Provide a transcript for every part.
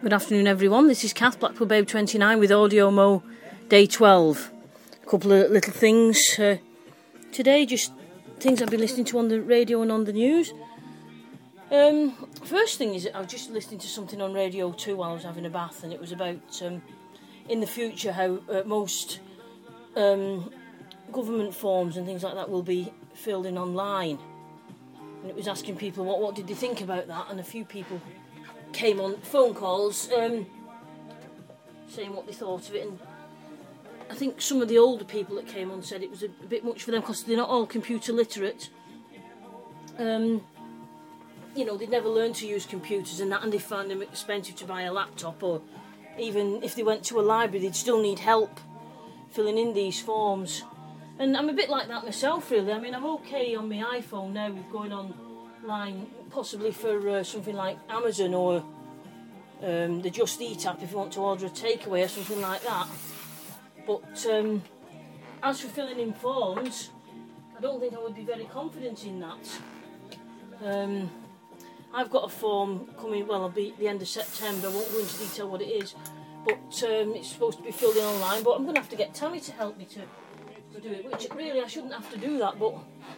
Good afternoon, everyone. This is Kath, Blackpool Babe 29 with Audio Mo Day 12. A couple of little things today, just things I've been listening to on the radio and on the news. First thing is, I was just listening to something on Radio 2 while I was having a bath, and it was about in the future how most government forms and things like that will be filled in online. And it was asking people what did they think about that, and a few people came on phone calls saying what they thought of it, and I think some of the older people that came on said it was a bit much for them because they're not all computer literate. They'd never learned to use computers and that, and they found them expensive to buy a laptop, or even if they went to a library they'd still need help filling in these forms. And I'm a bit like that myself, really. I mean, I'm okay on my iPhone now with going online, possibly for something like Amazon or the Just Eat app if you want to order a takeaway or something like that. But as for filling in forms, I don't think I would be very confident in that. I've got a form coming, well, it'll be at the end of September. I won't go into detail what it is, but it's supposed to be filled in online, but I'm going to have to get Tammy to help me to do it, which really I shouldn't have to do that, but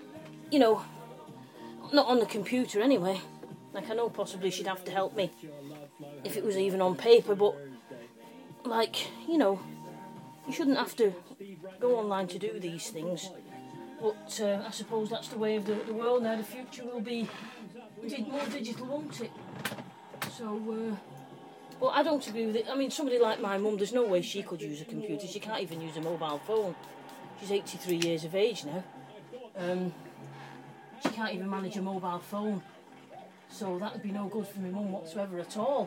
not on the computer anyway. Like, I know possibly she'd have to help me if it was even on paper, but you shouldn't have to go online to do these things. But I suppose that's the way of the world now. The future will be more digital, won't it? So but I don't agree with it. I mean, somebody like my mum, there's no way she could use a computer. She can't even use a mobile phone. She's 83 years of age now. She can't even manage a mobile phone. So that would be no good for my mum whatsoever at all.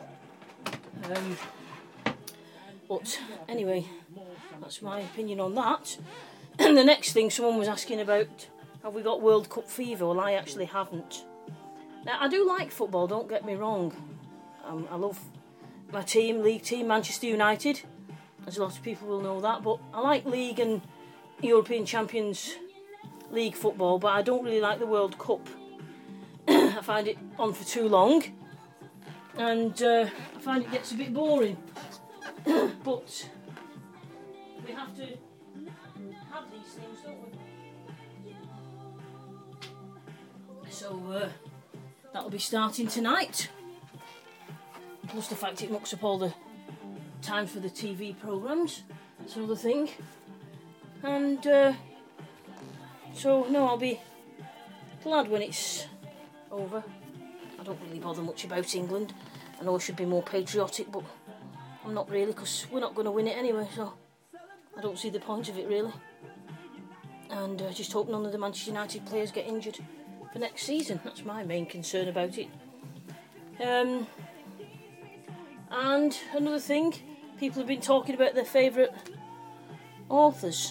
But anyway, that's my opinion on that. And the next thing, someone was asking about, have we got World Cup fever? Well, I actually haven't. Now, I do like football, don't get me wrong. I love my team, league team, Manchester United. As a lot of people will know that. But I like league and European Champions League football, but I don't really like the World Cup. I find it on for too long, and I find it gets a bit boring. But we have to have these things, don't we? So that'll be starting tonight. Plus the fact it mucks up all the time for the TV programmes. That's another thing. And I'll be glad when it's over. I don't really bother much about England. I know I should be more patriotic, but I'm not really, because we're not going to win it anyway, so I don't see the point of it really. And I just hope none of the Manchester United players get injured for next season. That's my main concern about it. And another thing, people have been talking about their favourite authors.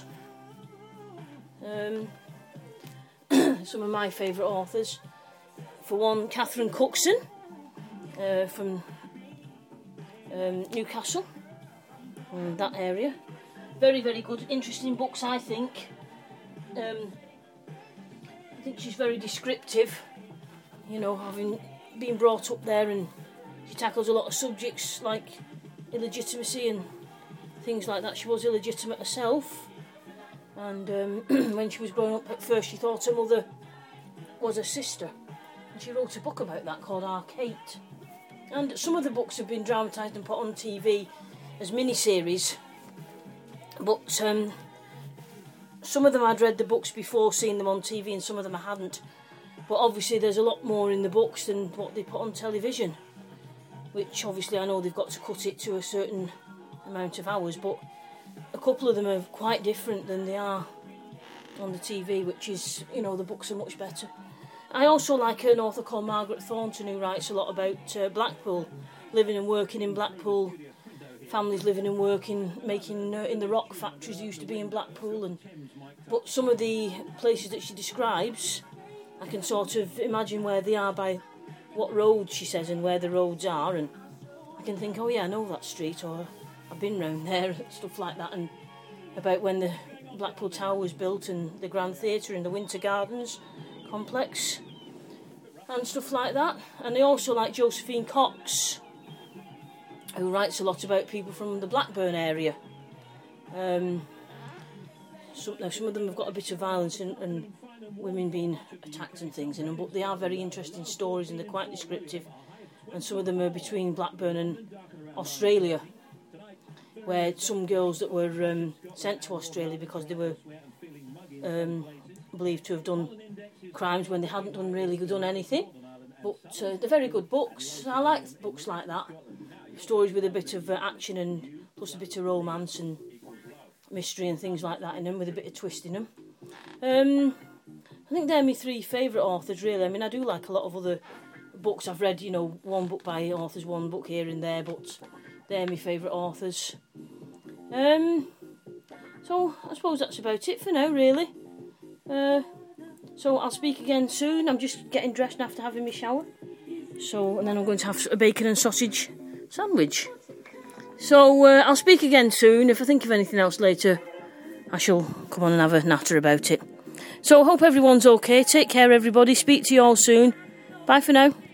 Some of my favourite authors. For one, Catherine Cookson from Newcastle, that area. Very, very good, interesting books, I think. I think she's very descriptive, having been brought up there, and she tackles a lot of subjects like illegitimacy and things like that. She was illegitimate herself. And when she was growing up, at first she thought her mother was her sister. And she wrote a book about that called Our Kate. And some of the books have been dramatised and put on TV as mini-series. But some of them I'd read the books before seeing them on TV, and some of them I hadn't. But obviously there's a lot more in the books than what they put on television. Which obviously I know they've got to cut it to a certain amount of hours, but a couple of them are quite different than they are on the TV, which is, the books are much better. I also like an author called Margaret Thornton, who writes a lot about Blackpool, living and working in Blackpool, families living and working, making in the rock factories used to be in Blackpool. But some of the places that she describes, I can sort of imagine where they are by what roads she says and where the roads are, and I can think, oh yeah, I know that street, or I've been round there, stuff like that, and about when the Blackpool Tower was built and the Grand Theatre and the Winter Gardens complex and stuff like that. And I also like Josephine Cox, who writes a lot about people from the Blackburn area. Some of them have got a bit of violence and women being attacked and things in them, but they are very interesting stories and they're quite descriptive. And some of them are between Blackburn and Australia, where some girls that were sent to Australia because they were believed to have done crimes when they hadn't done anything. But they're very good books. I like books like that. Stories with a bit of action and plus a bit of romance and mystery and things like that in them, with a bit of twist in them. I think they're my three favourite authors, really. I mean, I do like a lot of other books. I've read, one book by authors, one book here and there, but they're my favourite authors. So I suppose that's about it for now, really. So I'll speak again soon. I'm just getting dressed after having my shower. And then I'm going to have a bacon and sausage sandwich. So I'll speak again soon. If I think of anything else later, I shall come on and have a natter about it. So I hope everyone's okay. Take care, everybody. Speak to you all soon. Bye for now.